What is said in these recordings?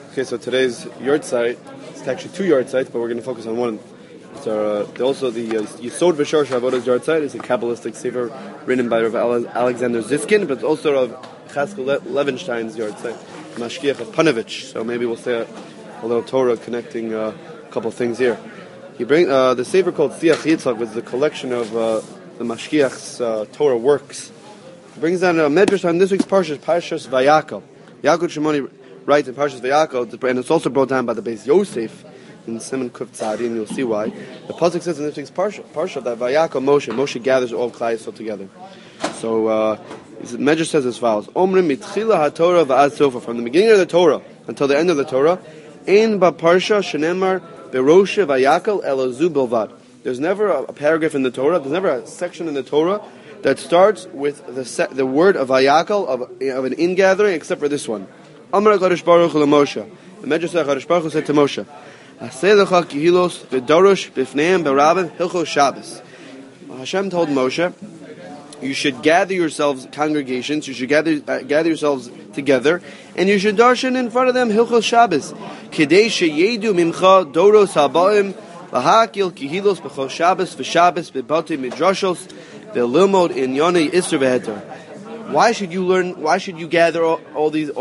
Okay, so today's yard site, it's actually two yard sites, but we're going to focus on one. So also the Yesod V'Shor Shavoda's yard site is a Kabbalistic sefer written by Rav Alexander Ziskin, but it's also Rav Chaskel Levenstein's yard site, Mashgiach of Panovich. So maybe we'll say a little Torah connecting a couple things here. He brings the sefer called Siach Yitzchak, which is a collection of the Mashgiach's Torah works. He brings down a medrash on this week's Parshas Vayakol. Yaakov Shimoni writes in Parshas Vayakol, and it's also brought down by the Beis Yosef in Siman Kuf Tzadi, and you'll see why. The pasuk says in this week's Parsha that Vayakol Moshe gathers all Klai Yisrael together. So the medrash says as follows: Omrim mitchila haTorah va'ad sofa, from the beginning of the Torah until the end of the Torah, ein ba Parsha shenemar beroshe Vayakol elazu bilvad. There's never a paragraph in the Torah, there's never a section in the Torah that starts with the word of Vayakol, of an ingathering, except for this one. Amar HaKadosh Baruch Hu LaMoshe. The Medrash HaKadosh Baruch Hu said to Moshe, Aseh lecha kihilos v'dorosh b'fneim b'rabim hilchos Shabbos. Hashem told Moshe, you should gather yourselves, congregations, you should gather yourselves together, and you should darshan in front of them hilchos Shabbos. Kedei sheyedu mimcha doros habaim lahakil kihilos b'chos Shabbos v'Shabbos b'batei midrashos v'lilmod in yonei isser v'heter. Why should you learn? Why should you gather all these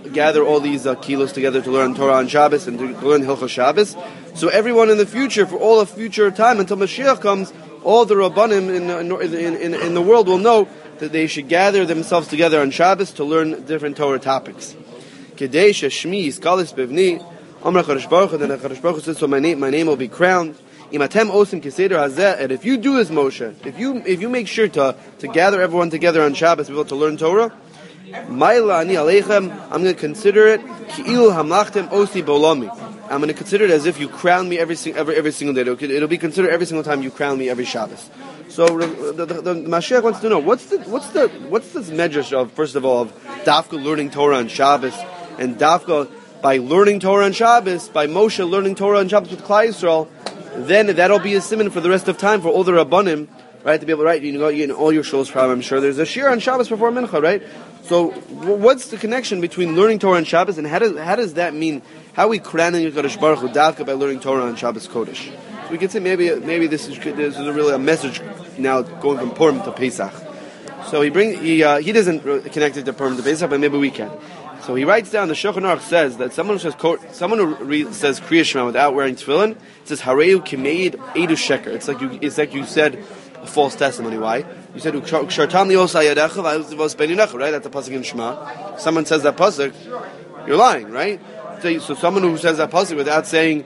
kilos together to learn Torah on Shabbos and to learn Hilchos Shabbos? So everyone in the future, for all of future time until Mashiach comes, all the Rabbanim in the world will know that they should gather themselves together on Shabbos to learn different Torah topics. Kedei sheshmi yiskalis bevni, Amar HaKadosh Baruch Hu. Then HaKadosh Baruch Hu says, so my name will be crowned. Imatem osim kiseder hazeh, and if you do this, Moshe, if you make sure to gather everyone together on Shabbos to learn Torah, Ma'ila ani aleichem, I'm going to consider it ki'ilu hamlachtem osi bolami. I'm going to consider it as if you crown me every single day. It'll be considered every single time you crown me every Shabbos. So the Mashiach wants to know what's this medrash of, first of all, of Dafka learning Torah on Shabbos, and Dafka by learning Torah on Shabbos, by Moshe learning Torah on Shabbos with Klai Yisrael. Then that'll be a siman for the rest of time for all the Rabbanim, right, to be able to write. In all your shows, probably, I'm sure there's a shir on Shabbos before Mincha, right? So what's the connection between learning Torah on Shabbos, and how does that mean? How are we crowning Kadosh Baruch Hu Davka by learning Torah on Shabbos Kodesh? So we can say maybe this is really a message now going from Purim to Pesach. So he doesn't connect it to Purim to Pesach, but maybe we can. So he writes down, the Shulchan Aruch says that someone who says Kriya Shema without wearing tefillin, it says Hareu Kimeid Eidu Sheker. It's like you said a false testimony. Why? You said Ukshartam Lios Hayadecha V'Avos Beinunecha, right? That's the pasuk in Shema. Someone says that pasuk, you're lying, right? So someone who says that pasuk without saying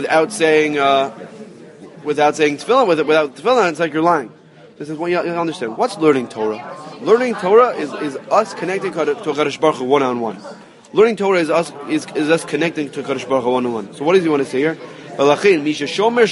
tefillin, without tefillin, it's like you're lying. This is what you understand. What's learning Torah? Learning Torah is us connecting to Kadosh Baruch Hu one-on-one. Learning Torah is us connecting to Kadosh Baruch Hu one-on-one. So what does he want to say here? Someone who's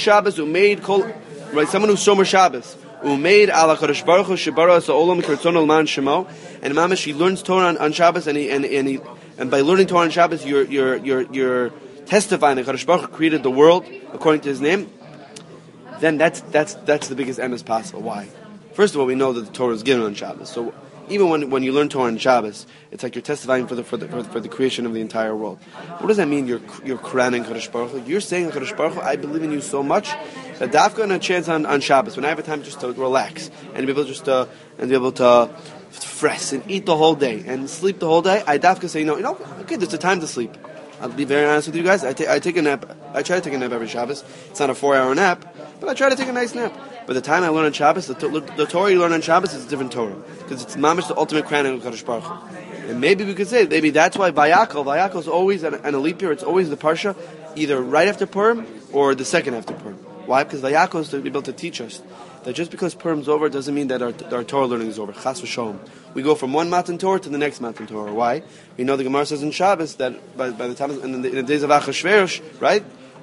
Shomer Shabbos, umeid ala Kadosh Baruch Hu shebara sa'olam kirtzon alman shemo, and mamash, he learns Torah on Shabbos, and by learning Torah on Shabbos, you're testifying that Kadosh Baruch Hu created the world according to His name. Then that's the biggest end as possible. Why? First of all, we know that the Torah is given on Shabbos. So even when you learn Torah on Shabbos, it's like you're testifying for the creation of the entire world. What does that mean? You're crowning Kadosh Baruch Hu. You're saying Kadosh Baruch Hu, I believe in you so much that Dafka and a chance on Shabbos, when I have a time just to relax and be able to fresh and eat the whole day and sleep the whole day, I Dafka say okay, there's a time to sleep. I'll be very honest with you guys. I take a nap. I try to take a nap every Shabbos. It's not a 4-hour nap, but I try to take a nice nap. But the time I learn on Shabbos, the Torah you learn on Shabbos is a different Torah, because it's mamish the ultimate crowning of Kadosh Baruch Hu. And maybe we could say that's why Vayakol is always an a leap year. It's always the parsha, either right after Purim or the second after Purim. Why? Because Vayakol is to be able to teach us that just because Purim's over doesn't mean that our Torah learning is over. Chas v'sholom. We go from one Matan Torah to the next Matan Torah. Why? We know the Gemara says in Shabbos that by the time in the days of Achashverosh, right?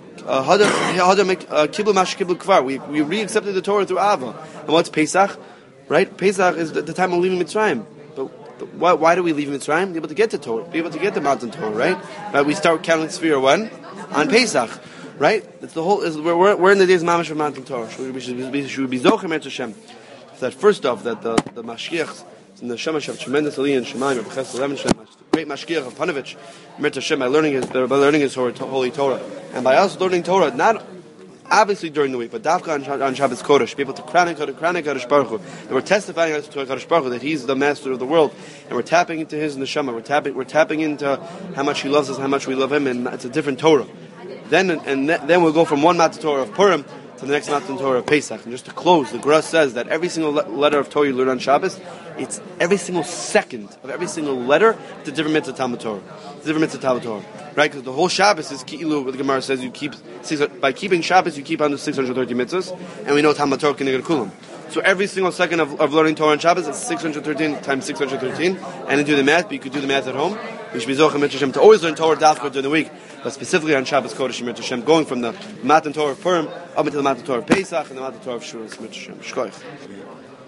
We re-accepted the Torah through Ava. And what's Pesach? Right? Pesach is the time of leaving Mitzrayim. But why do we leave Mitzrayim? Be able to get to Torah, be able to get the Mountain Torah, right? We start counting Sfira when? On Pesach. Right? It's the whole. We're in the days of Mamash of Mountain Torah. We should be Zochem et Hashem. That first off, that the Mashiach and the Shemash have tremendous aliyah and Shemaim of Chesed 11 Shemash. great mashgiach of Panovich, Mirta Shem, by learning his holy Torah, and by us learning Torah, not obviously during the week, but Dafka on Shabbos Kodesh, be able to crown Kadosh Baruch Hu, and we're testifying to Kadosh Baruch Hu that He's the Master of the world, and we're tapping into His neshama, we're tapping into how much He loves us, how much we love Him, and it's a different Torah. Then we'll go from one Matan Torah of Purim to the next Matan Torah of Pesach. And just to close, the Gra says that every single letter of Torah you learn on Shabbos, it's every single second of every single letter, it's a different mitzvah Talmud Torah. It's a different mitzvah Talmud Torah. Right? Because the whole Shabbos is Ki'ilu, what the Gemara says, by keeping Shabbos, you keep under 630 mitzvahs, and we know Talmud Torah can get kulam. So every single second of learning Torah on Shabbos is 613 times 613, and then do the math, but you could do the math at home. You should be Zochah Mitzvah Hashem to always learn Torah Dafka during the week, but specifically on Shabbos Kodesh Mitzvah Hashem, going from the Matan Torah of Purim up into the Matan Torah of Pesach and the Matan Torah of Shuras Mitzvah Hashem. Shkoich.